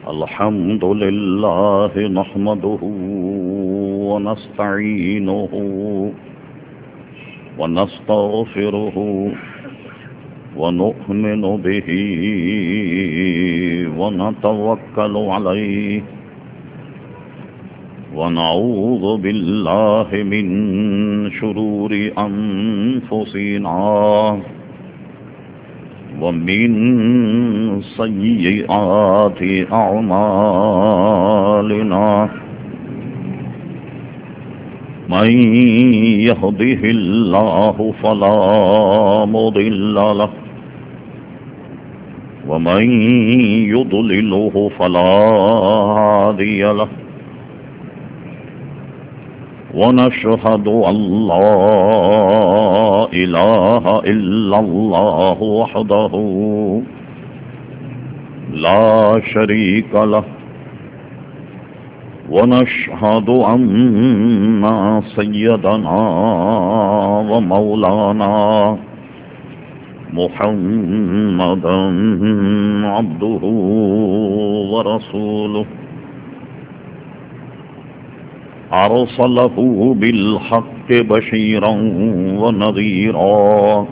الحمد لله نحمده ونستعينه ونستغفره ونؤمن به ونتوكل عليه ونعوذ بالله من شرور أنفسنا ومن سيئات أعمالنا من يهده الله فلا مضل له ومن يضلله فلا هادي له ونشهد أن لا إله إلا الله وحده لا شريك له ونشهد أن سيدنا ومولانا محمدا عبده ورسوله أرسله بالحق بشيرا ونذيرا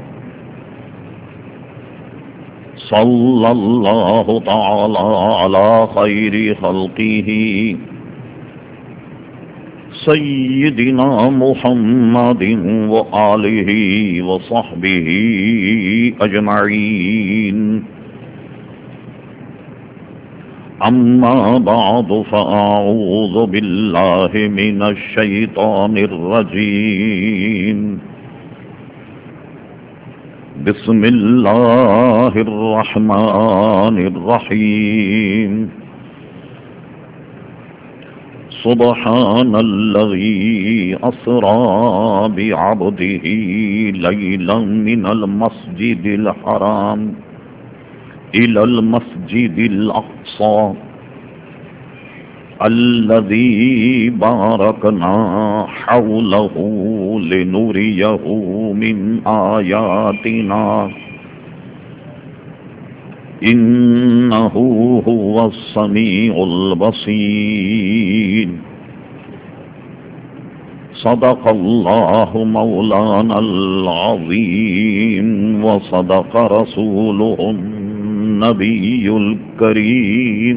صلى الله تعالى على خير خلقه سيدنا محمد وآله وصحبه أجمعين أما بعد فأعوذ بالله من الشيطان الرجيم بسم الله الرحمن الرحيم سبحان الذي أسرى بعبده ليلا من المسجد الحرام إلى المسجد الأقصى الذي باركنا حوله لنريه من آياتنا إنه هو السميع البصير صدق الله مولانا العظيم وصدق رسوله النبي الكريم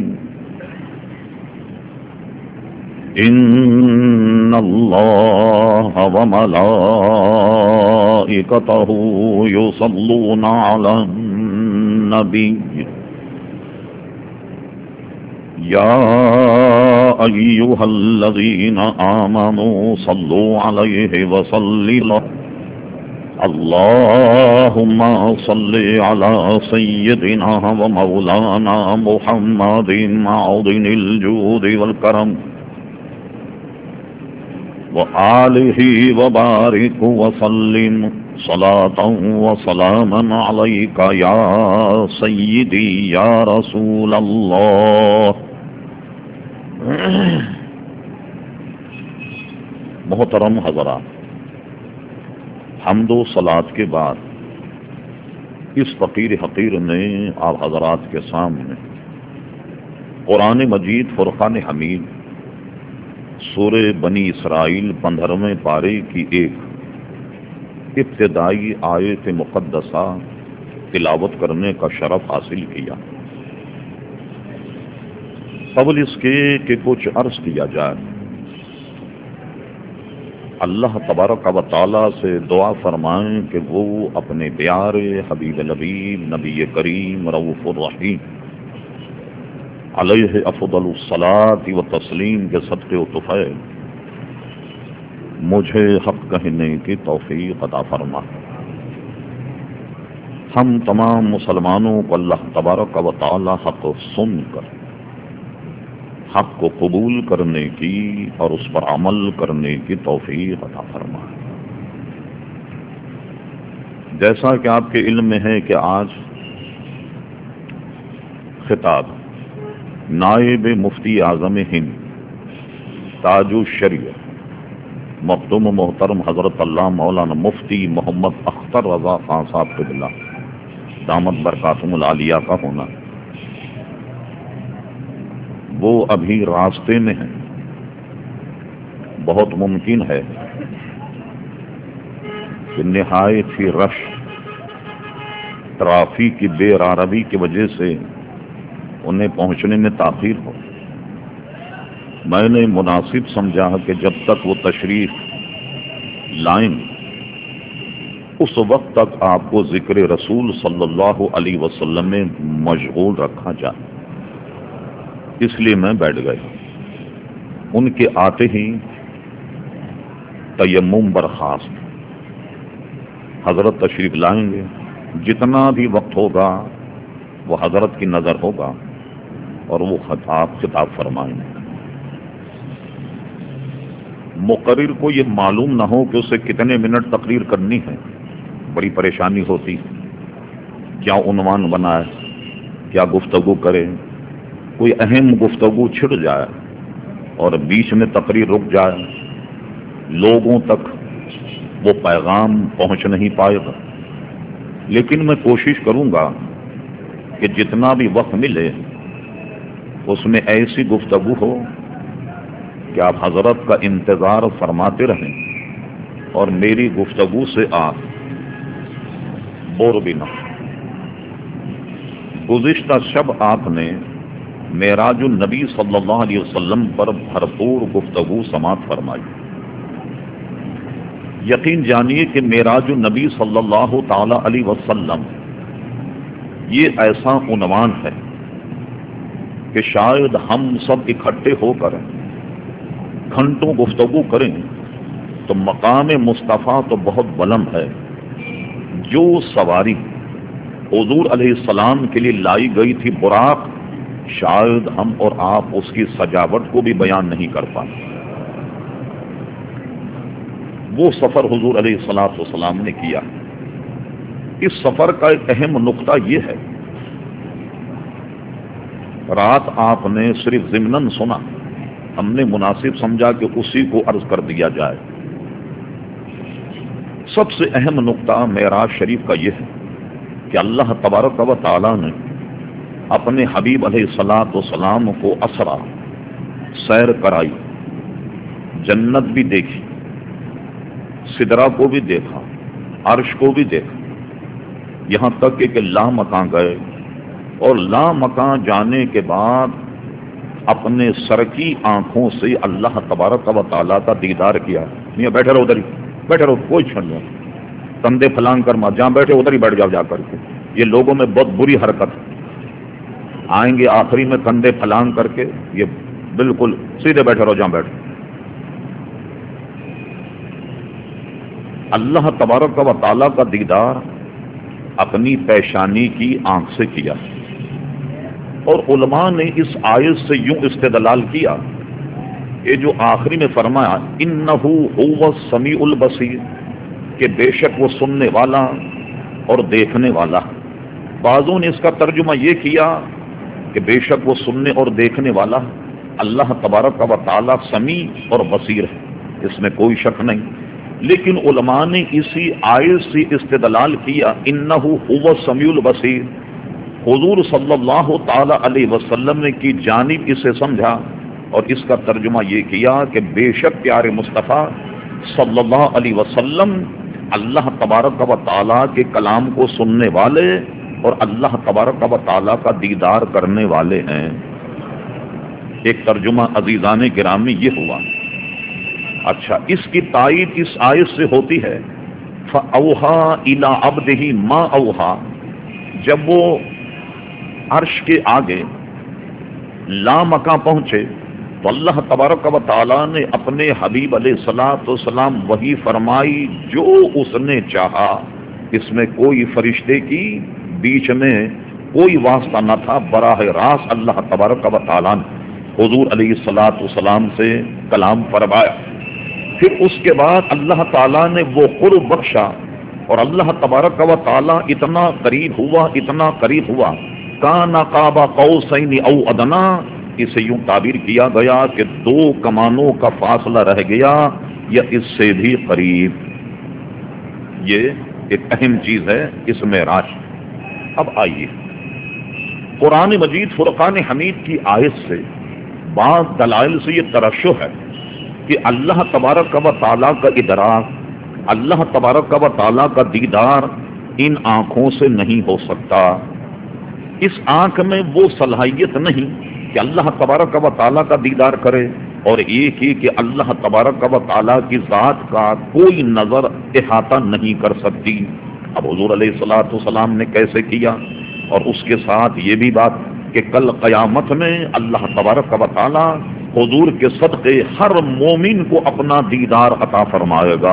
إن الله وملائكته يصلون على النبي يا أيها الذين آمنوا صلوا عليه وسلموا اللهم صل على سيدنا ومولانا محمد معدن الجود والكرم وآله وبارك وسلم صلاة وسلاما عليك يا سيدي يا رسول الله. محترم حضرات، حمد و صلات کے بعد اس فقیر حقیر نے آپ حضرات کے سامنے قرآن مجید فرقان حمید سورہ بنی اسرائیل 15ویں پارے کی ایک ابتدائی آیت مقدسہ تلاوت کرنے کا شرف حاصل کیا. قبل اس کے کہ کچھ عرض کیا جائے، اللہ تبارک و تعالی سے دعا فرمائیں کہ وہ اپنے پیارے حبیب لبیب نبی کریم رؤوف الرحیم علیہ افضل الصلاۃ و تسلیم کے صدقے و طفیل مجھے حق کہنے کی توفیق عطا فرما. ہم تمام مسلمانوں کو اللہ تبارک و تعالی حق سن کر حق کو قبول کرنے کی اور اس پر عمل کرنے کی توفیق عطا فرمائے. جیسا کہ آپ کے علم میں ہے کہ آج خطاب نائب مفتی اعظم ہند تاج الشریعہ مخدوم محترم حضرت اللہ مولانا مفتی محمد اختر رضا خان صاحب قبلہ دامت برکاتہم العالیہ کا ہونا وہ ابھی راستے میں ہیں. بہت ممکن ہے کہ نہایت ہی رش ٹرافک کی بے راروی کی وجہ سے انہیں پہنچنے میں تاخیر ہو. میں نے مناسب سمجھا کہ جب تک وہ تشریف لائیں اس وقت تک آپ کو ذکر رسول صلی اللہ علیہ وسلم میں مشغول رکھا جائے. اس لیے میں بیٹھ گیا. ان کے آتے ہی تیمم برخاست. حضرت تشریف لائیں گے، جتنا بھی وقت ہوگا وہ حضرت کی نظر ہوگا اور وہ خطاب فرمائیں گے. مقرر کو یہ معلوم نہ ہو کہ اسے کتنے منٹ تقریر کرنی ہے، بڑی پریشانی ہوتی. کیا عنوان بنائے، کیا گفتگو کرے. کوئی اہم گفتگو چھڑ جائے اور بیچ میں تقریر رک جائے، لوگوں تک وہ پیغام پہنچ نہیں پائے گا. لیکن میں کوشش کروں گا کہ جتنا بھی وقت ملے اس میں ایسی گفتگو ہو کہ آپ حضرت کا انتظار فرماتے رہیں اور میری گفتگو سے آپ بور بھی نہ. گزشتہ شب آپ نے معراج النبی صلی اللہ علیہ وسلم پر بھرپور گفتگو سماعت فرمائی. یقین جانیے کہ معراج النبی صلی اللہ تعالی علیہ وسلم یہ ایسا عنوان ہے کہ شاید ہم سب اکٹھے ہو کر گھنٹوں گفتگو کریں تو مقام مصطفیٰ تو بہت بلند ہے. جو سواری حضور علیہ السلام کے لیے لائی گئی تھی براق، شاید ہم اور آپ اس کی سجاوٹ کو بھی بیان نہیں کر پائے. وہ سفر حضور علیہ السلام نے کیا. اس سفر کا ایک اہم نقطہ یہ ہے، رات آپ نے صرف ضمناً سنا، ہم نے مناسب سمجھا کہ اسی کو عرض کر دیا جائے. سب سے اہم نقطہ معراج شریف کا یہ ہے کہ اللہ تبارک و تعالی نے اپنے حبیب علیہ الصلوۃ والسلام کو اسرا، سیر کرائی، جنت بھی دیکھی، سدرہ کو بھی دیکھا، عرش کو بھی دیکھا، یہاں تک کہ لامکاں گئے اور لامکاں جانے کے بعد اپنے سر کی آنکھوں سے اللہ تبارک و تعالیٰ کا دیدار کیا. میاں بیٹھے رہو ادھر ہی، بیٹھے رہو، کوئی چھڑ نہیں، کندھے پھلانگ کر مت، جہاں بیٹھے ادھر ہی بیٹھ جاؤ جا کر کے. یہ لوگوں میں بہت بری حرکت ہے. آئیں گے آخری میں کندھے پھلانگ کر کے، یہ بالکل سیدھے بیٹھے رہو جہاں بیٹھے. اللہ تبارک و تعالیٰ کا دیدار اپنی پیشانی کی آنکھ سے کیا. اور علماء نے اس آیت سے یوں استدلال کیا، یہ جو آخری میں فرمایا انہ هو السمیع البصیر، کہ بے شک وہ سننے والا اور دیکھنے والا. بعضوں نے اس کا ترجمہ یہ کیا کہ بے شک وہ سننے اور دیکھنے والا اللہ تبارک و تعالی سمیع اور بصیر ہے، اس میں کوئی شک نہیں. لیکن علماء نے اسی آیت سے استدلال کیا انہ هو السمیع البصیر، حضور صلی اللہ تعالی علیہ وسلم نے کی جانب اسے سمجھا اور اس کا ترجمہ یہ کیا کہ بے شک پیارے مصطفیٰ صلی اللہ علیہ وسلم اللہ تبارک و تعالیٰ کے کلام کو سننے والے اور اللہ تبارک و تعالیٰ کا دیدار کرنے والے ہیں. ایک ترجمہ عزیزان گرامی یہ ہوا. اچھا، اس کی تائید اس آیت سے ہوتی ہے فَأَوْحَىٰ إِلَىٰ عَبْدِهِ مَا أَوْحَىٰ. جب وہ عرش کے آگے لامکاں پہنچے تو اللہ تبارک و تعالیٰ نے اپنے حبیب علیہ الصلوۃ والسلام وحی فرمائی جو اس نے چاہا. اس میں کوئی فرشتے کی بیچ میں کوئی واسطہ نہ تھا. براہ راست اللہ تبارک و تعالیٰ نے حضور علیہ الصلوۃ والسلام سے کلام فرمایا. پھر اس کے بعد اللہ تعالیٰ نے وہ قرب بخشا اور اللہ تبارک و تعالیٰ اتنا قریب ہوا کان قاب قوسین او ادنا. اسے یوں تعبیر کیا گیا کہ دو کمانوں کا فاصلہ رہ گیا یا اس سے بھی قریب. یہ ایک اہم چیز ہے اس معراج. اب آئیے قرآن مجید فرقان حمید کی آیت سے بعض دلائل سے یہ ترشح ہے کہ اللہ تبارک و تعالیٰ کا ادراک، اللہ تبارک و تعالیٰ کا دیدار ان آنکھوں سے نہیں ہو سکتا. اس آنکھ میں وہ صلاحیت نہیں کہ اللہ تبارک و تعالیٰ کا دیدار کرے، اور ایک ہی کہ اللہ تبارک و تعالیٰ کی ذات کا کوئی نظر احاطہ نہیں کر سکتی. اب حضور علیہ الصلوۃ والسلام نے کیسے کیا؟ اور اس کے ساتھ یہ بھی بات کہ کل قیامت میں اللہ تبارک و تعالیٰ حضور کے صدقے ہر مومن کو اپنا دیدار عطا فرمائے گا.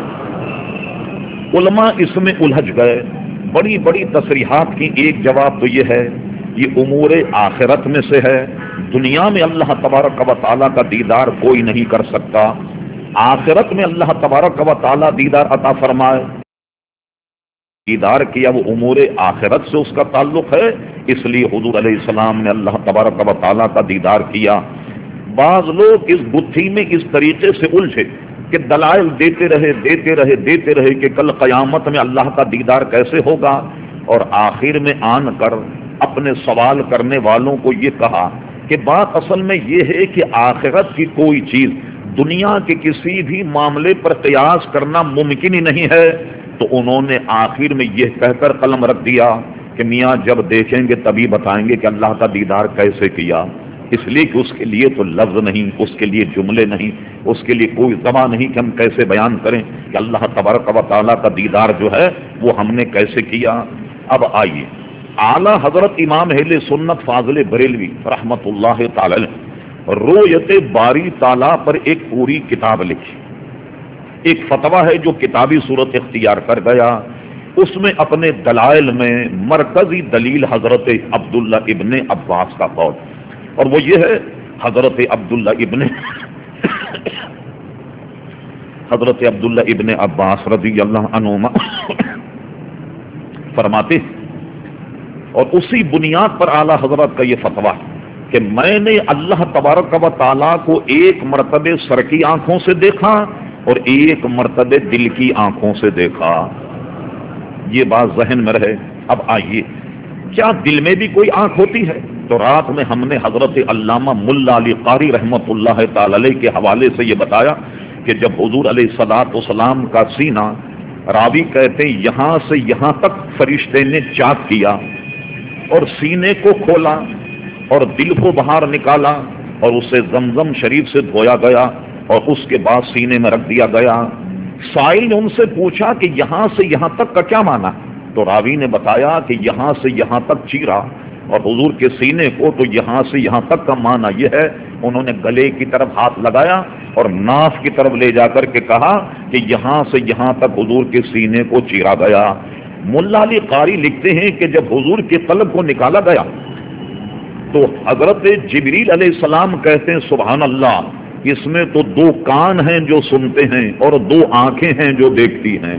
علماء اس میں الجھ گئے، بڑی بڑی تصریحات کی. ایک جواب تو یہ ہے یہ امور آخرت میں سے ہے، دنیا میں اللہ تبارک و تعالیٰ کا دیدار کوئی نہیں کر سکتا، آخرت میں اللہ تبارک و تعالیٰ دیدار عطا فرمائے. دیدار کیا وہ امور آخرت سے اس کا تعلق ہے، اس لیے حضور علیہ السلام نے اللہ تبارک و تعالیٰ کا دیدار کیا. بعض لوگ اس گتھی میں اس طریقے سے الجھے کہ دلائل دیتے رہے کہ کل قیامت میں اللہ کا دیدار کیسے ہوگا، اور آخر میں آن کر اپنے سوال کرنے والوں کو یہ کہا کہ بات اصل میں یہ ہے کہ آخرت کی کوئی چیز دنیا کے کسی بھی معاملے پر قیاس کرنا ممکن ہی نہیں ہے. تو انہوں نے آخر میں یہ کہہ کر قلم رکھ دیا کہ میاں جب دیکھیں گے تبھی بتائیں گے کہ اللہ کا دیدار کیسے کیا. اس لیے کہ اس کے لیے تو لفظ نہیں، اس کے لیے جملے نہیں، اس کے لیے کوئی زبان نہیں کہ ہم کیسے بیان کریں کہ اللہ تبارک و تعالیٰ کا دیدار جو ہے وہ ہم نے کیسے کیا. اب آئیے، اعلیٰ حضرت امام اہل سنت فاضل بریلوی رحمت اللہ تعالی نے رؤیت باری تعالیٰ پر ایک پوری کتاب لکھی. ایک فتویٰ ہے جو کتابی صورت اختیار کر گیا. اس میں اپنے دلائل میں مرکزی دلیل حضرت عبداللہ ابن عباس کا قول، اور وہ یہ ہے حضرت عبداللہ ابن عباس رضی اللہ عنہما فرماتے، اور اسی بنیاد پر اعلیٰ حضرت کا یہ فتویٰ کہ میں نے اللہ تبارک و تعالیٰ کو ایک مرتبہ سر کی آنکھوں سے دیکھا اور ایک مرتبہ دل کی آنکھوں سے دیکھا. یہ بات ذہن میں رہے. اب آئیے، کیا دل میں بھی کوئی آنکھ ہوتی ہے؟ تو رات میں ہم نے حضرت علامہ ملا علی قاری رحمت اللہ تعالی علیہ کے حوالے سے یہ بتایا کہ جب حضور علیہ الصلوۃ والسلام کا سینہ، راوی کہتے ہیں یہاں سے یہاں تک فرشتے نے چاک کیا اور سینے کو کھولا اور دل کو باہر نکالا اور اسے زمزم شریف سے دھویا گیا اور اس کے بعد سینے میں رکھ دیا گیا. سائل نے ان سے پوچھا کہ یہاں سے یہاں تک کا کیا معنی؟ تو راوی نے بتایا کہ یہاں سے یہاں تک چیرا، اور حضور کے سینے کو تو یہاں سے یہاں تک کا معنی یہ ہے. انہوں نے گلے کی طرف ہاتھ لگایا اور ناف کی طرف لے جا کر کے کہا کہ یہاں سے یہاں تک حضور کے سینے کو چیرا گیا. ملا علی قاری لکھتے ہیں کہ جب حضور کے قلب کو نکالا گیا تو حضرت جبریل علیہ السلام کہتے ہیں سبحان اللہ، اس میں تو 2 کان ہیں جو سنتے ہیں اور 2 آنکھیں ہیں جو دیکھتی ہیں.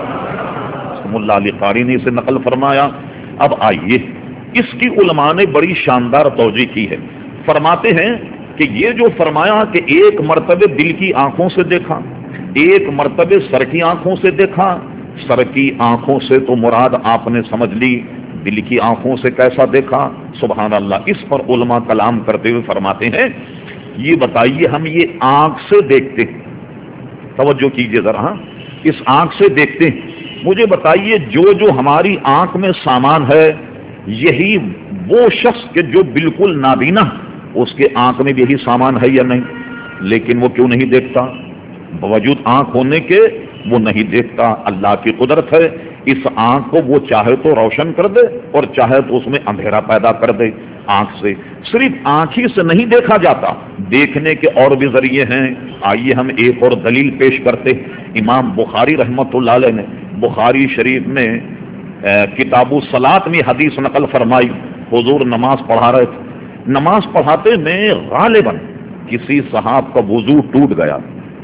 ملا علی قاری نے اسے نقل فرمایا. اب آئیے، اس کی علماء نے بڑی شاندار توجہ کی ہے. فرماتے ہیں کہ یہ جو فرمایا کہ ایک مرتبہ دل کی آنکھوں سے دیکھا، ایک مرتبہ سر کی آنکھوں سے دیکھا. سر کی آنکھوں سے تو مراد آپ نے سمجھ لی، دل کی آنکھوں سے کیسا دیکھا؟ سبحان اللہ. اس پر علماء کلام کرتے ہوئے فرماتے ہیں یہ بتائیے ہم یہ آنکھ سے دیکھتے ہیں، توجہ کیجئے ذرا، اس آنکھ سے دیکھتے ہیں. مجھے بتائیے جو ہماری آنکھ میں سامان ہے یہی وہ شخص کہ جو بالکل نابینا اس کے آنکھ میں بھی یہی سامان ہے یا نہیں؟ لیکن وہ کیوں نہیں دیکھتا؟ باوجود آنکھ ہونے کے وہ نہیں دیکھتا. اللہ کی قدرت ہے، اس آنکھ کو وہ چاہے تو روشن کر دے اور چاہے تو اس میں اندھیرا پیدا کر دے. آنکھ سے صرف آنکھ ہی سے نہیں دیکھا جاتا، دیکھنے کے اور بھی ذریعے ہیں. آئیے ہم ایک اور دلیل پیش کرتے. امام بخاری رحمت اللہ علیہ نے بخاری شریف میں کتاب الصلاۃ میں حدیث نقل فرمائی. حضور نماز پڑھا رہے تھے، نماز پڑھاتے میں غالباً کسی صحاب کا وضو ٹوٹ گیا،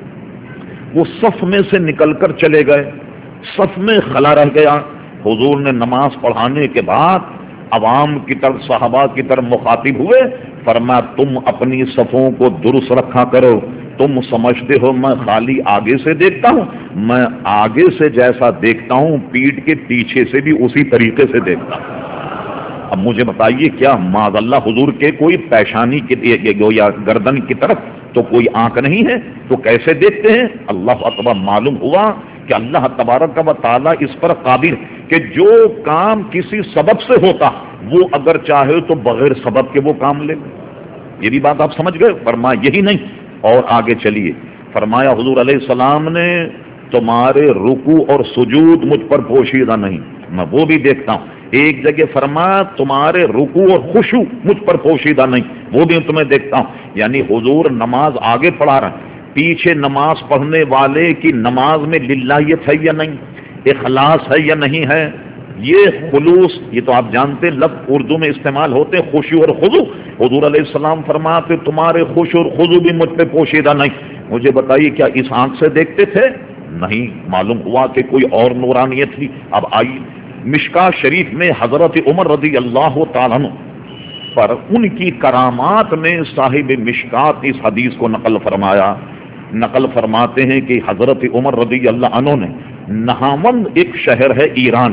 وہ صف میں سے نکل کر چلے گئے، صف میں خلا رہ گیا. حضور نے نماز پڑھانے کے بعد عوام کی طرف، صحابہ کی طرف مخاطب ہوئے، فرمایا تم اپنی صفوں کو درست رکھا کرو. تم سمجھتے ہو میں خالی آگے سے دیکھتا ہوں؟ میں آگے سے جیسا دیکھتا ہوں پیٹھ کے پیچھے سے بھی اسی طریقے سے دیکھتا ہوں. اب مجھے بتائیے کیا معاذ اللہ حضور کے کوئی پیشانی یا گردن کی طرف تو کوئی آنکھ نہیں ہے؟ تو کیسے دیکھتے ہیں؟ اللہ اکبر، معلوم ہوا کہ اللہ تبارک و تعالیٰ اس پر قادر کہ جو کام کسی سبب سے ہوتا وہ اگر چاہے تو بغیر سبب کے وہ کام لے۔ یہ بھی بات آپ سمجھ گئے؟ فرمایا یہی نہیں، اور آگے چلیے، فرمایا حضور علیہ السلام نے تمہارے رکوع اور سجود مجھ پر پوشیدہ نہیں، میں وہ بھی دیکھتا ہوں۔ ایک جگہ فرمایا تمہارے رکوع اور خشوع مجھ پر پوشیدہ نہیں، وہ بھی تمہیں دیکھتا ہوں۔ یعنی حضور نماز آگے پڑھا رہا ہے، پیچھے نماز پڑھنے والے کی نماز میں للہیت ہے یا نہیں، اخلاص ہے یا نہیں ہے، یہ خلوص، یہ تو آپ جانتے ہیں لفظ اردو میں استعمال ہوتے ہیں خشوع اور خضوع۔ حضور علیہ السلام فرماتے تمہارے خشوع اور خضوع بھی مجھ پہ پوشیدہ نہیں۔ مجھے بتائیے کیا اس آنکھ سے دیکھتے تھے؟ نہیں، معلوم ہوا کہ کوئی اور نورانیت تھی۔ اب آئیے مشکاہ شریف میں حضرت عمر رضی اللہ تعالیٰ عنہ پر ان کی کرامات میں صاحب مشکات اس حدیث کو نقل فرمایا۔ نقل فرماتے ہیں کہ حضرت عمر رضی اللہ عنہ نے نہاوند ایک شہر ہے ایران،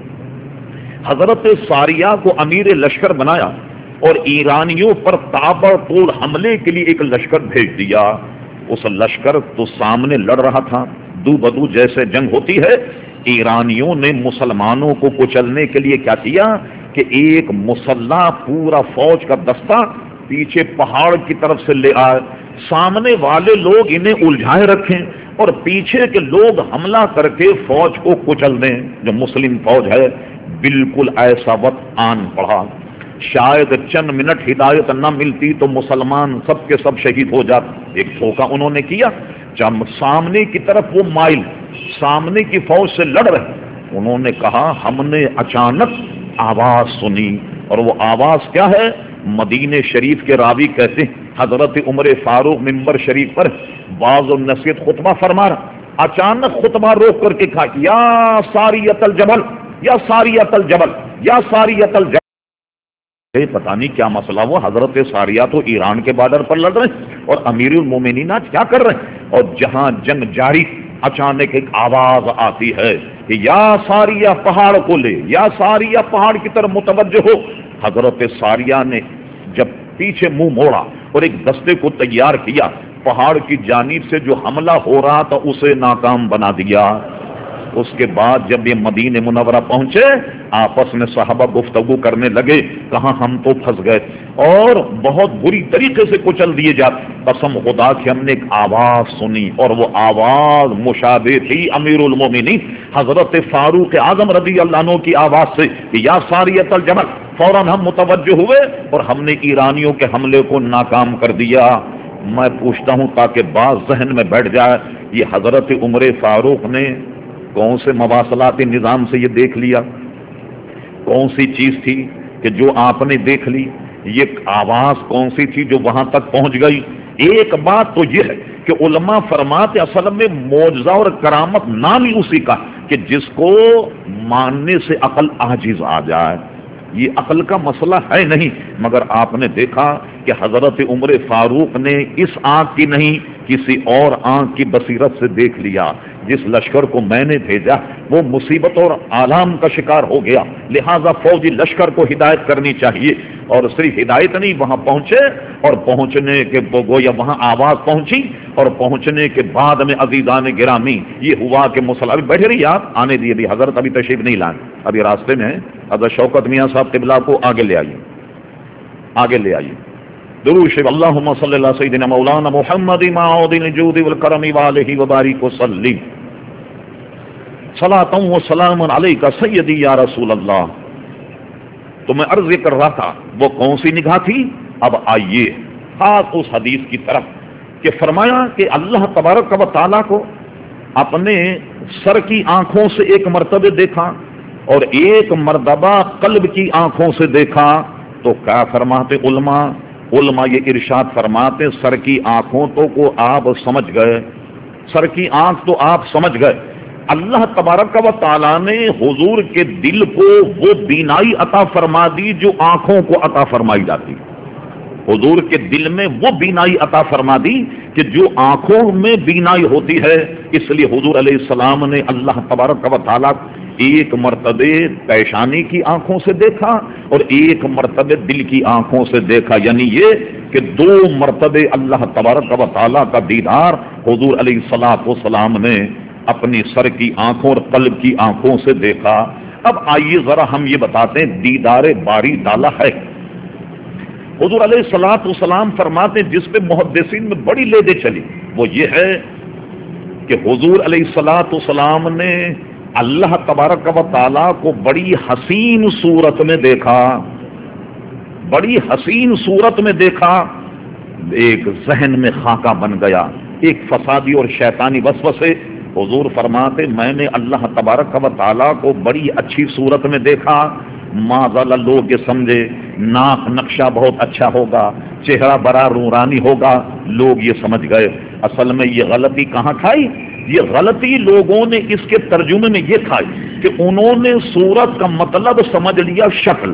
حضرت ساریہ کو امیر لشکر بنایا اور ایرانیوں پر تابڑتوڑ حملے کے لیے ایک لشکر بھیج دیا۔ اس لشکر تو سامنے لڑ رہا تھا، دو بدو جیسے جنگ ہوتی ہے۔ ایرانیوں نے مسلمانوں کو کچلنے کے لیے کیا کیا کہ ایک مسلح پورا فوج کا دستہ پیچھے پہاڑ کی طرف سے لے آئے، سامنے والے لوگ انہیں الجھائے رکھیں اور پیچھے کے لوگ حملہ کر کے فوج کو کچل دیں۔ جو مسلم فوج ہے بالکل ایسا وقت آن پڑا، شاید چند منٹ ہدایت نہ ملتی تو مسلمان سب کے سب شہید ہو جاتے۔ ایک دھوکہ انہوں نے کیا، جب سامنے کی طرف وہ مائل سامنے کی فوج سے لڑ رہے، انہوں نے کہا ہم نے اچانک آواز سنی، اور وہ آواز کیا ہے؟ مدینہ شریف کے راوی کہتے ہیں حضرت عمر فاروق منبر شریف پر بعض النصیحت خطبہ فرما رہا، اچانک خطبہ روک کر کے کہا یا ساریۃ الجبل یا ساریۃ الجبل یا ساریۃ الجبل۔ پتہ نہیں کیا مسئلہ ہوا، حضرت ساریہ تو ایران کے بارڈر پر لڑ رہے ہیں اور امیر المومنین آج کیا کر رہے ہیں، اور جہاں جنگ جاری اچانک ایک آواز آتی ہے کہ یا ساریہ پہاڑ کو لے، یا ساریہ پہاڑ کی طرف متوجہ ہو۔ حضرت ساریہ نے جب پیچھے منہ موڑا اور ایک دستے کو تیار کیا، پہاڑ کی جانب سے جو حملہ ہو رہا تھا اسے ناکام بنا دیا۔ اس کے بعد جب یہ مدینہ منورہ پہنچے، آپس میں صحابہ گفتگو کرنے لگے، کہاں ہم تو پھنس گئے اور بہت بری طریقے سے کچل دیے جاتے۔ قسم خدا کہ ہم نے ایک آواز سنی اور وہ آواز مشابہ تھی امیر المومنین حضرت فاروق اعظم رضی اللہ عنہ کی آواز سے کہ یا ساریۃ الجبل۔ فوراً ہم متوجہ ہوئے اور ہم نے ایرانیوں کے حملے کو ناکام کر دیا۔ میں پوچھتا ہوں تاکہ بات ذہن میں بیٹھ جائے، یہ حضرت عمر فاروق نے کون سے مواصلاتی نظام سے یہ دیکھ لیا؟ کون سی چیز تھی کہ جو آپ نے دیکھ لی؟ یہ آواز کون سی تھی جو وہاں تک پہنچ گئی؟ ایک بات تو یہ ہے کہ علماء فرماتے اصل میں معجزہ اور کرامت نام ہی اسی کا کہ جس کو ماننے سے عقل عاجز آ جائے۔ یہ عقل کا مسئلہ ہے نہیں، مگر آپ نے دیکھا کہ حضرت عمر فاروق نے اس آنکھ کی نہیں کسی اور آنکھ کی بصیرت سے دیکھ لیا، جس لشکر کو میں نے بھیجا وہ مصیبت اور آلام کا شکار ہو گیا، لہذا فوجی لشکر کو ہدایت کرنی چاہیے۔ اور صرف ہدایت نہیں، وہاں پہنچے اور پہنچنے کے گویا وہاں آواز پہنچی، اور پہنچنے کے بعد میں عزیزان گرامی یہ ہوا کہ مسلح ابھی بیٹھے رہی آپ آنے دیے، ابھی حضرت ابھی تشریف نہیں لائیں، ابھی راستے میں ہیں۔ حضرت شوکت میاں صاحب قبلہ کو آگے لے آئیے، آگے لے آئیے۔ درود شریف اللہم صلی اللہ سیدنا مولانا محمد معود الجود والکرم والہ وبارک وسلم صلاۃ و سلام علیک سیدی یا رسول اللہ۔ تو میں عرض کر رہا تھا وہ کون سی نگاہ تھی؟ اب آئیے خاص اس حدیث کی طرف کہ فرمایا کہ اللہ تبارک و تعالیٰ کو اپنے سر کی آنکھوں سے ایک مرتبہ دیکھا اور ایک مرتبہ قلب کی آنکھوں سے دیکھا۔ تو کیا فرماتے علماء یہ ارشاد فرماتے سر کی آنکھوں تو کو آپ سمجھ گئے، سر کی آنکھ تو آپ سمجھ گئے، اللہ تبارک و تعالیٰ نے حضور کے دل کو وہ بینائی عطا فرما دی جو آنکھوں کو عطا فرمائی جاتی، حضور کے دل میں وہ بینائی عطا فرما دی کہ جو آنکھوں میں بینائی ہوتی ہے۔ اس لیے حضور علیہ السلام نے اللہ تبارک و تعالیٰ ایک مرتبے پیشانی کی آنکھوں سے دیکھا اور ایک مرتبے دل کی آنکھوں سے دیکھا، یعنی یہ کہ دو مرتبے اللہ تبارک و تعالیٰ کا دیدار حضور علیہ الصلوۃ والسلام نے اپنی سر کی آنکھوں اور قلب کی آنکھوں سے دیکھا۔ اب آئیے ذرا ہم یہ بتاتے ہیں دیدار باری تعالیٰ ہے۔ حضور علیہ الصلوۃ والسلام فرماتے ہیں جس پہ محدثین میں بڑی لیدے چلی وہ یہ ہے کہ حضور علیہ الصلوۃ والسلام نے اللہ تبارک و تعالیٰ کو بڑی حسین صورت میں دیکھا، بڑی حسین صورت میں دیکھا۔ ایک ذہن میں خاکہ بن گیا، ایک فسادی اور شیطانی وسوسے۔ حضور فرماتے میں نے اللہ تبارک و تعالیٰ کو بڑی اچھی صورت میں دیکھا، معذاللہ لوگ یہ سمجھے ناک نقشہ بہت اچھا ہوگا، چہرہ بڑا نورانی ہوگا، لوگ یہ سمجھ گئے۔ اصل میں یہ غلطی کہاں کھائی؟ یہ غلطی لوگوں نے اس کے ترجمے میں یہ کھائی کہ انہوں نے صورت کا مطلب سمجھ لیا شکل۔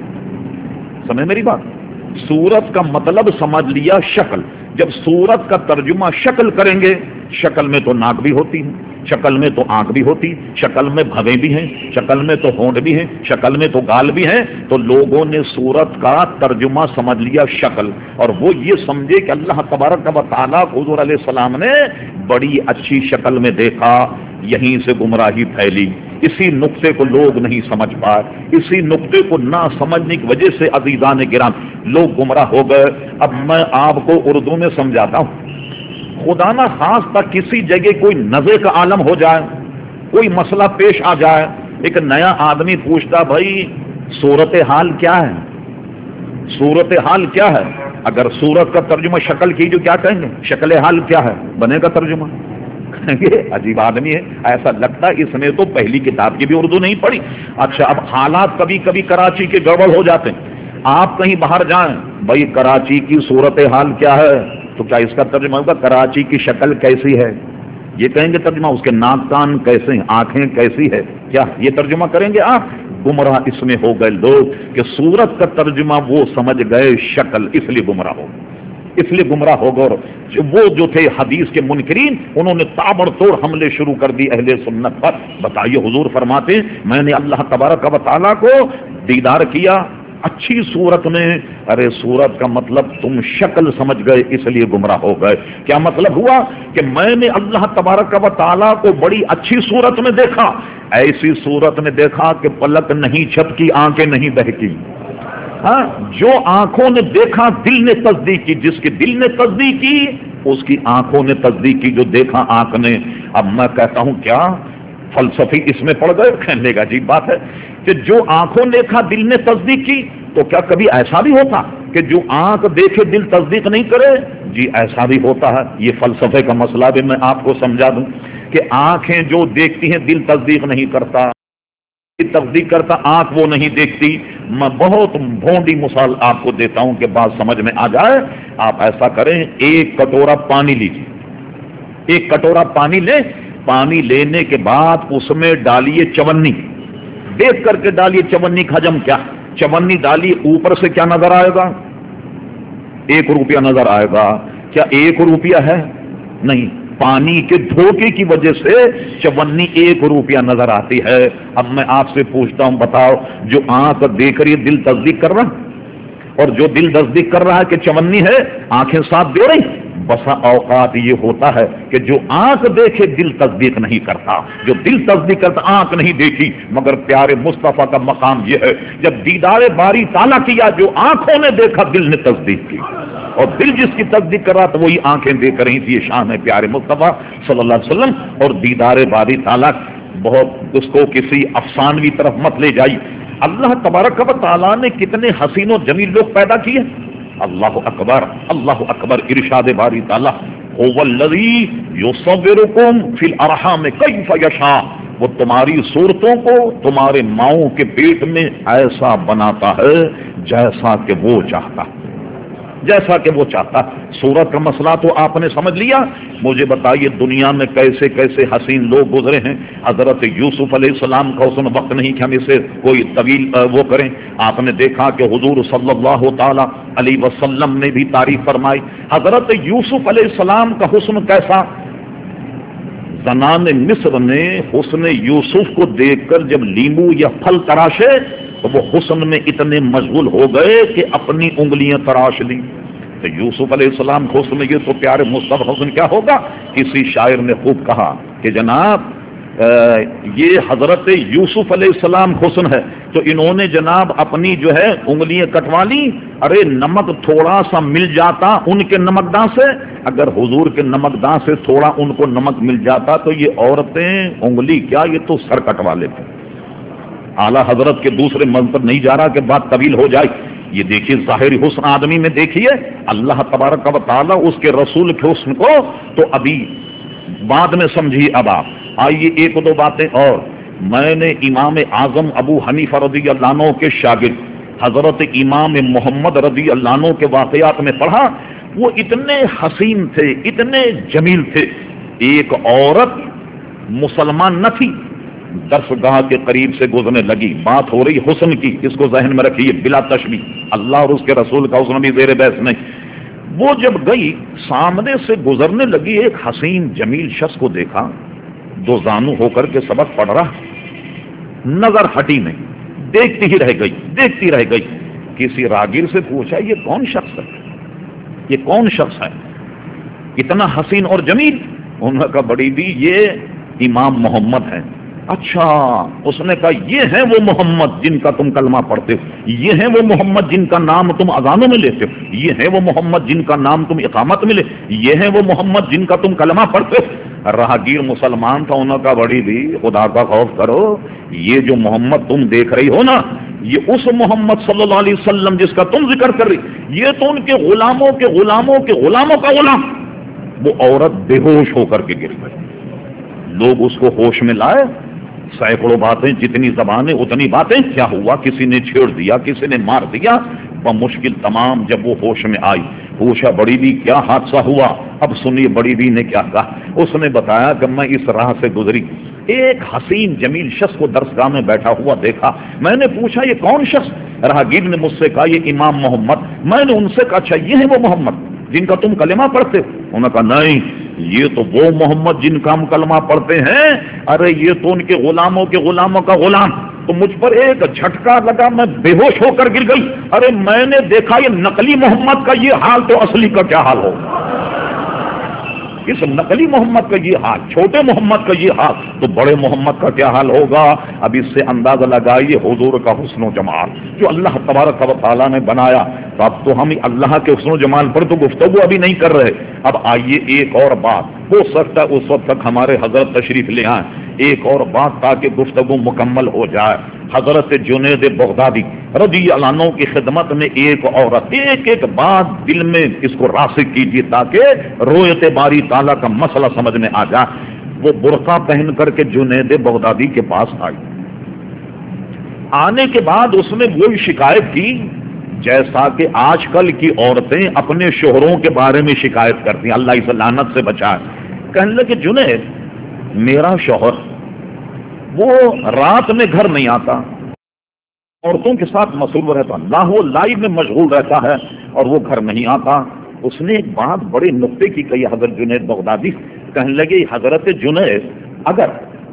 سمجھ میری بات؟ صورت کا مطلب سمجھ لیا شکل۔ جب صورت کا ترجمہ شکل کریں گے، شکل میں تو ناک بھی ہوتی ہے، شکل میں تو آنکھ بھی ہوتی، شکل میں بھویں بھی ہیں، شکل میں تو ہونٹ بھی ہیں، شکل میں تو گال بھی ہیں، تو لوگوں نے صورت کا ترجمہ سمجھ لیا شکل، اور وہ یہ سمجھے کہ اللہ تبارک و تعالیٰ کو حضور علیہ السلام نے بڑی اچھی شکل میں دیکھا۔ یہیں سے گمراہی پھیلی، اسی نقطے کو لوگ نہیں سمجھ پائے، اسی نقطے کو نہ سمجھنے کی وجہ سے عزیزان گرام لوگ گمراہ ہو گئے۔ اب میں آپ کو اردو میں سمجھاتا ہوں۔ خدا نہ خواستہ کسی جگہ کوئی نزع کا عالم ہو جائے، کوئی مسئلہ پیش آ جائے، ایک نیا آدمی پوچھتا بھائی صورتحال کیا ہے، صورتحال کیا ہے؟ اگر صورت کا ترجمہ شکل کیجو کیا کہیں گے؟ شکل حال کیا ہے بنے گا ترجمہ؟ کہیں گے عجیب آدمی ہے، ایسا لگتا ہے اس نے تو پہلی کتاب کی بھی اردو نہیں پڑھی۔ اچھا اب حالات کبھی کبھی کراچی کے گڑبڑ ہو جاتے ہیں، آپ کہیں باہر جائیں، بھائی کراچی کی صورتحال کیا ہے، تو کیا اس کا ترجمہ ہوگا کراچی کی شکل کیسی ہے؟ یہ کہیں گے ترجمہ اس کے ناک کان کیسے ہیں، آنکھیں کیسی ہے، کیا یہ ترجمہ کریں گے آپ؟ گمراہ اس میں ہو گئے لوگ کہ صورت کا ترجمہ وہ سمجھ گئے شکل، اس لیے گمراہ ہو گئے، اس لیے گمراہ ہو گئے۔ اور وہ جو تھے حدیث کے منکرین، انہوں نے تابڑ توڑ حملے شروع کر دی اہل سنت پر۔ بتائیے حضور فرماتے میں نے اللہ تبارک و تعالیٰ کو دیدار کیا اچھی صورت میں۔ ارے صورت کا مطلب تم شکل سمجھ گئے اس لیے گمراہ ہو گئے۔ کیا مطلب ہوا کہ میں نے اللہ تبارک و تعالیٰ کو بڑی اچھی صورت میں دیکھا، ایسی صورت میں دیکھا کہ پلک نہیں جھپکی، آنکھیں نہیں بہکی۔ ہاں، جو آنکھوں نے دیکھا دل نے تصدیق کی، جس کی دل نے تصدیق کی اس کی آنکھوں نے تصدیق کی، جو دیکھا آنکھ نے۔ اب میں کہتا ہوں کیا فلسفی اس میں پڑ گئے؟ کہنے کا عجیب بات ہے کہ جو آنکھوں نے دیکھا دل نے تصدیق کی، تو کیا کبھی ایسا بھی ہوتا کہ جو آنکھ دیکھے دل تصدیق نہیں کرے؟ جی ایسا بھی ہوتا ہے۔ یہ فلسفے کا مسئلہ بھی میں آپ کو سمجھا دوں کہ آنکھیں جو دیکھتی ہیں دل تصدیق نہیں کرتا، تصدیق کرتا آنکھ وہ نہیں دیکھتی۔ میں بہت بھونڈی مثال آپ کو دیتا ہوں کہ بات سمجھ میں آ جائے۔ آپ ایسا کریں، ایک کٹورا پانی لیجیے، ایک کٹورا پانی لیں، پانی لینے کے بعد اس میں ڈالیے چونی، دیکھ کر کے ڈالیے چونی کا حجم کیا، چونی ڈالیے، اوپر سے کیا نظر آئے گا؟ 1 روپیہ نظر آئے گا۔ کیا 1 روپیہ ہے؟ نہیں، پانی کے دھوکے کی وجہ سے چونی 1 روپیہ نظر آتی ہے۔ اب میں آپ سے پوچھتا ہوں، بتاؤ جو آنکھ دیکھ رہی ہے دل تصدیق کر رہا، اور جو دل تصدیق کر رہا ہے کہ چونی ہے، آنکھیں ساتھ دے رہی؟ بسا اوقات یہ ہوتا ہے کہ جو آنکھ دیکھے دل تصدیق نہیں کرتا، جو دل تصدیق کرتا آنکھ نہیں دیکھی۔ مگر پیارے مصطفیٰ کا مقام یہ ہے جب دیدار باری تعالیٰ کیا، جو آنکھوں نے دیکھا دل نے تصدیق کی، اور دل جس کی تصدیق کر رہا تھا وہی آنکھیں دیکھ رہی تھی۔ یہ شان ہے پیارے مصطفیٰ صلی اللہ علیہ وسلم۔ اور دیدار باری تعالیٰ بہت اس کو کسی افسانوی طرف مت لے جائی۔ اللہ تبارک و تعالیٰ نے کتنے حسین و جمیل لوگ پیدا کیے۔ اللہ اکبر، اللہ اکبر۔ ارشاد باری تعالیٰ هو الذی یصورکم فی الارحام کیف یشاء، وہ تمہاری صورتوں کو تمہارے ماؤں کے پیٹ میں ایسا بناتا ہے جیسا کہ وہ چاہتا، جیسا کہ وہ چاہتا۔ صورت کا مسئلہ تو آپ نے سمجھ لیا۔ مجھے بتائیے دنیا میں کیسے کیسے حسین لوگ گزرے ہیں۔ حضرت یوسف علیہ السلام کا حسن وقت نہیں کہ ہم اسے کوئی طویل وہ کریں۔ آپ نے دیکھا کہ حضور صلی اللہ تعالی علیہ وسلم نے بھی تعریف فرمائی۔ حضرت یوسف علیہ السلام کا حسن کیسا؟ زنان مصر نے حسن یوسف کو دیکھ کر جب لیمو یا پھل تراشے تو وہ حسن میں اتنے مشغول ہو گئے کہ اپنی انگلیاں تراش لی. تو یوسف علیہ السلام حسن یہ تو پیارے مصطفی حسن کیا ہوگا. کسی شاعر نے خوب کہا کہ جناب یہ حضرت یوسف علیہ السلام حسن ہے تو انہوں نے جناب اپنی جو ہے انگلیاں کٹوا لی. ارے نمک تھوڑا سا مل جاتا ان کے نمکداں سے, اگر حضور کے نمکداں سے تھوڑا ان کو نمک مل جاتا تو یہ عورتیں انگلی کیا یہ تو سر کٹوا لیتے. اعلیٰ حضرت کے دوسرے منظر پر نہیں جا رہا کہ بات طویل ہو جائے. یہ دیکھیے ظاہری حسن آدمی میں دیکھیے اللہ تبارک و تعالیٰ اس کے رسول کے حسن کو تو ابھی بعد میں سمجھیے. اب آپ آئیے ایک دو باتیں اور. میں نے امام اعظم ابو حنیفہ رضی اللہ عنہ کے شاگرد حضرت امام محمد رضی اللہ عنہ کے واقعات میں پڑھا. وہ اتنے حسین تھے, اتنے جمیل تھے. ایک عورت مسلمان نہ تھی, درسگاہ کے قریب سے گزرنے لگی. بات ہو رہی حسن کی, اس کو ذہن میں رکھیے بلا تشبیہ. اللہ اور اس کے رسول کا حسن بھی زیر بحث نہیں. وہ جب گئی سامنے سے گزرنے لگی, ایک حسین جمیل شخص کو دیکھا, دو زانو ہو کر کے سبق پڑھ رہا, نظر ہٹی نہیں, دیکھتی ہی رہ گئی, دیکھتی رہ گئی. کسی راگیر سے پوچھا یہ کون شخص ہے, یہ کون شخص ہے اتنا حسین اور جمیل. انہوں نے کہا بڑی بھی یہ امام محمد ہیں. اچھا, اس نے کہا یہ ہیں وہ محمد جن کا تم کلمہ پڑھتے ہو, یہ ہیں وہ محمد جن کا نام تم اذانوں میں لیتے ہو, یہ ہیں وہ محمد جن کا نام تم اقامت میں لے, یہ ہیں وہ محمد جن کا تم کلمہ پڑھتے ہو. راہگیر مسلمان تھا, انہوں کا بڑی بھی خدا کا خوف کرو, یہ جو محمد تم دیکھ رہی ہو نا یہ اس محمد صلی اللہ علیہ وسلم جس کا تم ذکر کر رہی, یہ تو ان کے غلاموں کے غلاموں کے غلاموں کا غلام. وہ عورت بے ہوش ہو کر کے گر گئی. لوگ اس کو ہوش میں لائے, سینکڑوں باتیں, جتنی زبانیں اتنی باتیں. کیا ہوا, کسی نے چھیڑ دیا, کسی نے مار دیا. بمشکل تمام جب وہ ہوش میں آئی, پوچھا بڑی بھی کیا حادثہ ہوا. اب سنیے بڑی بھی نے کیا کہا. اس نے بتایا کہ میں اس راہ سے گزری, ایک حسین جمیل شخص کو درسگاہ میں بیٹھا ہوا دیکھا. میں نے پوچھا یہ کون شخص. راہگیر نے مجھ سے کہا یہ امام محمد. میں نے ان سے کہا اچھا یہ ہے وہ محمد جن کا تم کلمہ پڑھتے ہو. انہوں نے کہا نہیں, یہ تو وہ محمد جن کا ہم کلمہ پڑھتے ہیں. ارے یہ تو ان کے غلاموں کے غلاموں کا غلام. تو مجھ پر ایک جھٹکا لگا, میں بے ہوش ہو کر گر گئی. ارے میں نے دیکھا یہ نقلی محمد کا یہ حال تو اصلی کا کیا حال ہوگا. اس نقلی محمد کا یہ حال, چھوٹے محمد کا یہ حال, تو بڑے محمد کا کیا حال ہوگا. اب اس سے اندازہ لگائیے حضور کا حسن و جمال جو اللہ تبارک و تعالیٰ نے بنایا. تو اب تو ہم اللہ کے حسن و جمال پر تو گفتگو ابھی نہیں کر رہے. اب آئیے ایک اور بات, ہو سکتا ہے اس وقت تک ہمارے حضرت تشریف لے آئیں. ایک اور بات تاکہ گفتگو مکمل ہو جائے. حضرت جنید بغدادی رضی اللہ عنہ کی خدمت میں ایک عورت, ایک ایک بات دل میں اس کو راسخ کیجیے تاکہ رویت باری تعالیٰ کا مسئلہ سمجھ میں آ جائے. وہ برقع پہن کر کے جنید بغدادی کے پاس آئی. آنے کے بعد اس نے وہی شکایت کی جیسا کہ آج کل کی عورتیں اپنے شوہروں کے بارے میں شکایت کرتی ہیں, اللہ اس لعنت سے بچائے. کہنے لگے جنید میرا شوہر وہ رات میں گھر نہیں آتا, عورتوں کے ساتھ مصروف رہتا, لاہو لائف میں مشغول رہتا ہے اور وہ گھر نہیں آتا. اس نے ایک بات بڑے نقطے کی کہی حضرت جنید بغدادی. کہنے لگے حضرت جنید اگر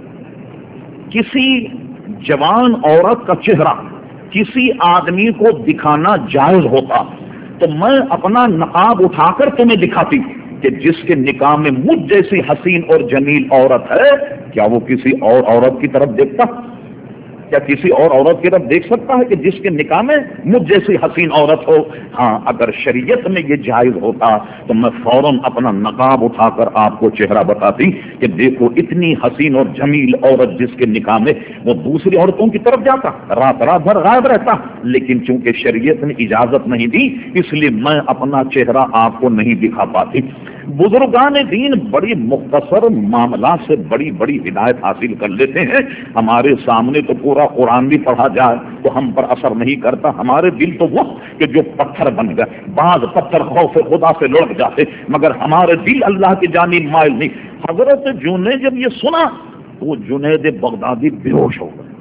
کسی جوان عورت کا چہرہ کسی آدمی کو دکھانا جائز ہوتا تو میں اپنا نقاب اٹھا کر تمہیں دکھاتی کہ جس کے نکاح میں مجھ جیسی حسین اور جمیل عورت ہے, کیا وہ کسی اور عورت کی طرف دیکھتا, کیا کسی اور عورت کی طرف دیکھ سکتا ہے کہ جس کے نکاح میں مجھ جیسی حسین عورت ہو. ہاں اگر شریعت میں یہ جائز ہوتا تو میں فوراً اپنا نقاب اٹھا کر آپ کو چہرہ بتاتی کہ دیکھو اتنی حسین اور جمیل عورت جس کے نکاح میں وہ دوسری عورتوں کی طرف جاتا, رات رات بھر غائب رہتا. لیکن چونکہ شریعت نے اجازت نہیں دی اس لیے میں اپنا چہرہ آپ کو نہیں دکھا پاتی. بزرگان دین بڑی مختصر معاملات سے بڑی بڑی ہدایت حاصل کر لیتے ہیں. ہمارے سامنے تو پورا قرآن بھی پڑھا جائے تو ہم پر اثر نہیں کرتا. ہمارے دل تو وہ کہ جو پتھر بن گئے, بعض پتھر خوف خدا سے لڑک جاتے, مگر ہمارے دل اللہ کی جانب مائل نہیں. حضرت جنید جب یہ سنا تو جنید بغدادی بے ہوش ہو گئے.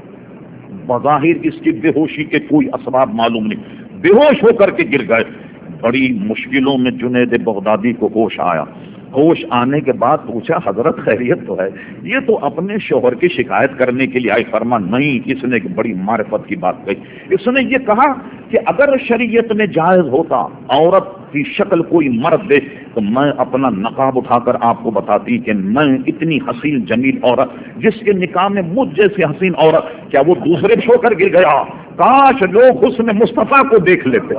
بظاہر اس کی بے ہوشی کے کوئی اسباب معلوم نہیں, بے ہوش ہو کر کے گر گئے. بڑی مشکلوں میں جنید بغدادی کو ہوش آیا. ہوش آنے کے بعد پوچھا حضرت خیریت تو ہے؟ یہ تو اپنے شوہر کی شکایت کرنے کے لیے آئی. فرما نہیں، اس نے ایک بڑی معرفت کی بات کہی. اس نے یہ کہا کہ اگر شریعت میں جائز ہوتا عورت کی شکل کوئی مرد دے تو میں اپنا نقاب اٹھا کر آپ کو بتاتی کہ میں اتنی حسین جمیل عورت جس کے نکاح میں مجھ جیسی حسین عورت، کیا وہ دوسرے چھوڑ کر گر گیا؟ کاش لوگ حسن مصطفیٰ کو دیکھ لیتے،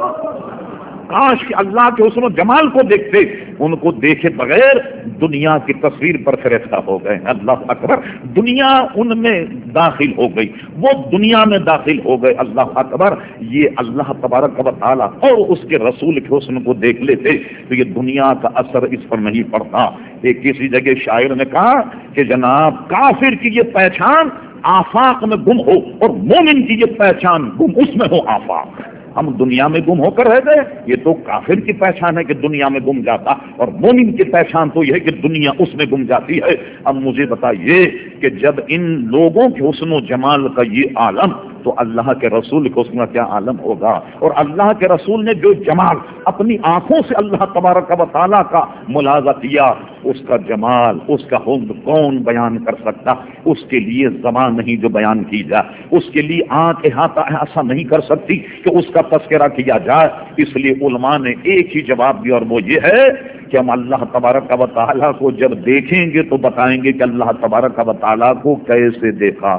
کاش کہ اللہ کے حسن و جمال کو دیکھتے. ان کو دیکھے بغیر دنیا کی تصویر پر فرشتہ ہو گئے. اللہ اکبر. دنیا ان میں داخل ہو گئی، وہ دنیا میں داخل ہو گئے. اللہ اکبر. یہ اللہ تبارک و تعالیٰ اور اس کے رسول کے حسن کو دیکھ لیتے تو یہ دنیا کا اثر اس پر نہیں پڑتا. ایک کسی جگہ شاعر نے کہا کہ جناب کافر کی یہ پہچان آفاق میں گم ہو اور مومن کی یہ پہچان گم اس میں ہو آفاق. ہم دنیا میں گم ہو کر رہ گئے. یہ تو کافر کی پہچان ہے کہ دنیا میں گم جاتا، اور مومن کی پہچان تو یہ ہے کہ دنیا اس میں گم جاتی ہے. اب مجھے بتائیے کہ جب ان لوگوں کے حسن و جمال کا یہ عالم، تو اللہ کے رسول کے حسن کا کیا عالم ہوگا؟ اور اللہ کے رسول نے جو جمال اپنی آنکھوں سے اللہ تبارک و تعالیٰ کا ملاحظہ کیا، اس کا جمال، اس کا حسن کون بیان کر سکتا؟ اس کے لیے زبان نہیں جو بیان کی جائے، اس کے لیے آنکھ احاطہ ایسا نہیں کر سکتی کہ اس کا تذکرہ کیا جائے. اس لیے علماء نے ایک ہی جواب دیا، اور وہ یہ ہے کہ ہم اللہ تبارک و تعالیٰ کو جب دیکھیں گے تو بتائیں گے کہ اللہ تبارک و تعالیٰ کو کیسے دیکھا،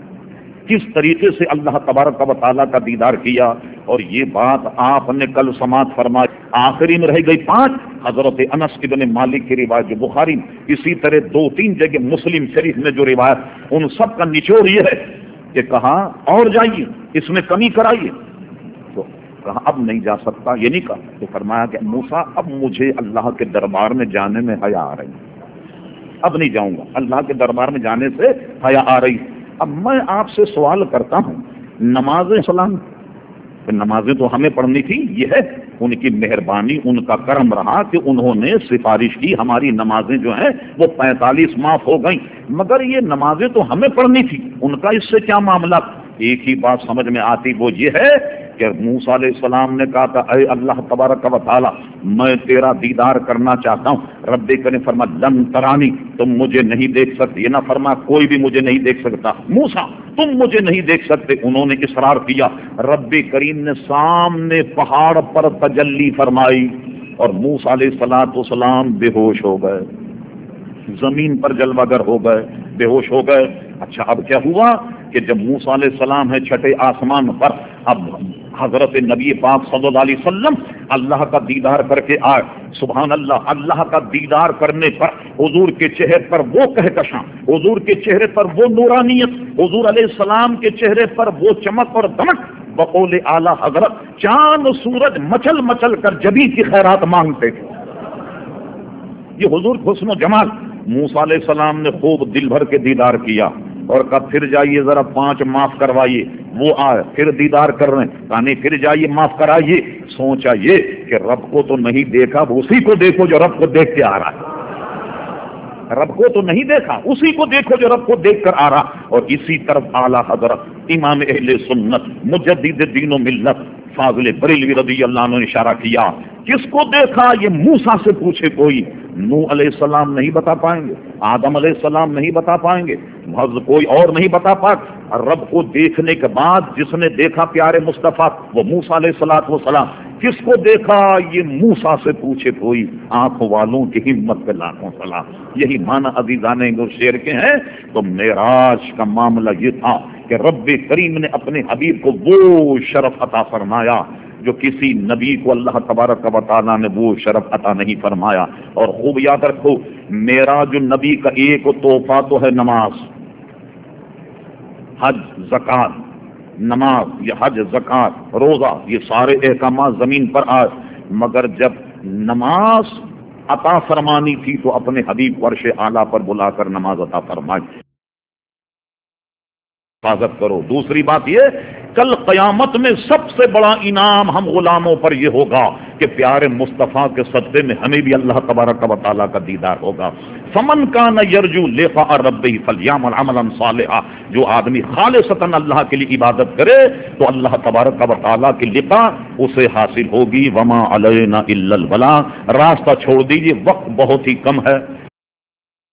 کس طریقے سے اللہ تبارک و تعالیٰ کا دیدار کیا. اور یہ بات آپ نے کل سماعت فرمائی. آخری میں رہ گئی 5 حضرت انس ابن مالک کی روایت جو بخاری، اسی طرح 2-3 جگہ مسلم شریف میں جو روایت، ان سب کا نچوڑ یہ ہے کہ کہا اور جائیے، اس میں کمی کرائیے. تو کہا اب نہیں جا سکتا، یہ نہیں کہا. تو فرمایا کہ موسیٰ اب مجھے اللہ کے دربار میں جانے میں حیا آ رہی، اب نہیں جاؤں گا، اللہ کے دربار میں جانے سے حیا آ رہی. اب میں آپ سے سوال کرتا ہوں، نماز سلام، نمازیں تو ہمیں پڑھنی تھی. یہ ہے ان کی مہربانی، ان کا کرم رہا کہ انہوں نے سفارش کی، ہماری نمازیں جو ہیں وہ 45 معاف ہو گئیں. مگر یہ نمازیں تو ہمیں پڑھنی تھی، ان کا اس سے کیا معاملہ؟ ایک ہی بات سمجھ میں آتی، وہ یہ ہے کہ موسیٰ علیہ السلام نے کہا تھا اے اللہ تبارک و تعالی میں تیرا دیدار کرنا چاہتا ہوں. رب کریم فرما لن ترانی، تم مجھے نہیں دیکھ سکتے. یہ نہ فرما کوئی بھی مجھے نہیں دیکھ سکتا، موسیٰ تم مجھے نہیں دیکھ سکتے. انہوں نے اصرار کیا. رب کریم نے سامنے پہاڑ پر تجلی فرمائی اور موسیٰ علیہ السلام بے ہوش ہو گئے، زمین پر جلوہ گر ہو گئے، بے ہوش ہو گئے. اچھا اب کیا ہوا کہ جب موسیٰ علیہ السلام ہے چھٹے آسمان پر، اب حضرت نبی پاک صلی اللہ علیہ وسلم اللہ کا دیدار کر کے آئے. سبحان اللہ. اللہ کا دیدار کرنے پر حضور کے چہرے پر وہ کہکشاں، حضور کے چہرے پر وہ نورانیت، حضور علیہ السلام کے چہرے پر وہ چمک اور دمک. بقول اعلیٰ حضرت چاند سورج مچل مچل کر جبی کی خیرات مانگتے تھے. یہ حضور حسن و جمال. موسیٰ علیہ السلام نے خوب دل بھر کے دیدار کیا اور کہا پھر جائیے ذرا 5 معاف کروائیے. وہ آئے پھر دیدار کر رہے ہیں، کہا نہیں پھر جائیے معاف کرائیے. سوچا یہ کہ رب کو تو نہیں دیکھا، اسی کو دیکھو جو رب کو دیکھ کے آ رہا ہے. رب کو تو نہیں دیکھا، اسی کو دیکھو جو رب کو دیکھ کر آ رہا. اور اسی طرف اعلیٰ حضرت امام اہل سنت مجدد دین و ملت فاضل بریلوی رضی اللہ عنہ نے اشارہ کیا. کس کو دیکھا؟ یہ موسیٰ سے پوچھے کوئی. نوح علیہ السلام نہیں بتا پائیں گے، آدم علیہ السلام نہیں بتا پائیں گے، کوئی اور نہیں بتا پائے. رب کو دیکھنے کے بعد جس نے دیکھا پیارے مصطفیٰ وہ موسیٰ علیہ السلام. کس کو دیکھا؟ یہ موسیٰ سے پوچھے کوئی. آنکھوں والوں کی ہمت پہ لاکھوں سلام. یہی معنی عزیزان شعر کے ہیں. تو معراج کا معاملہ یہ تھا کہ رب کریم نے اپنے حبیب کو وہ شرف عطا فرمایا جو کسی نبی کو اللہ تبارک و تعالیٰ نے وہ شرف عطا نہیں فرمایا. اور خوب یاد رکھو معراج النبی کا ایک تحفہ تو ہے نماز، حج، زکات. نماز، یہ حج، زکات، روزہ، یہ سارے احکامات زمین پر آئے. مگر جب نماز عطا فرمانی تھی تو اپنے حبیب عرش اعلیٰ پر بلا کر نماز عطا فرمائی. حفاظت کرو. دوسری بات یہ کل قیامت میں سب سے بڑا انعام ہم غلاموں پر یہ ہوگا کہ پیارے مصطفیٰ کے صدقے میں ہمیں بھی اللہ تبارک و تعالیٰ کا دیدار ہوگا. فمن کان یرجو لقاء ربہ فلیعمل عملا صالحا، جو آدمی خالصتاً اللہ کے لیے عبادت کرے تو اللہ تبارک و تعالیٰ کی لقاء اسے حاصل ہوگی. وما علینا الا البلاغ، راستہ چھوڑ دیجیے، وقت بہت ہی کم ہے.